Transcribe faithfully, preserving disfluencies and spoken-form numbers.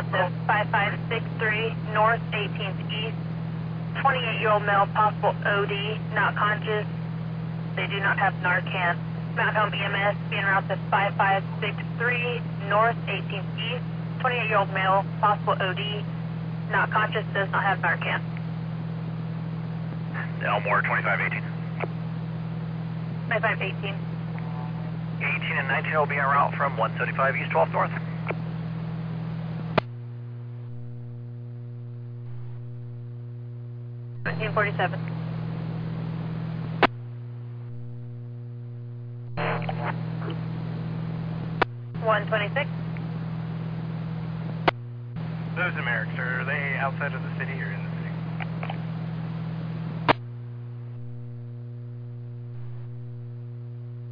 route to five five six three North eighteenth East. twenty-eight-year-old male, possible O D, not conscious. They do not have Narcan. Mount Home E M S, being route to five five six three North eighteenth East. twenty-eight-year-old male, possible O D, not conscious, does not have Narcan. Elmore, twenty-five eighteen. twenty-five eighteen. eighteen and nineteen will be en route from one seventy-five East, twelve North. nineteen forty-seven. one twenty-six. Those Americans, are they outside of the city or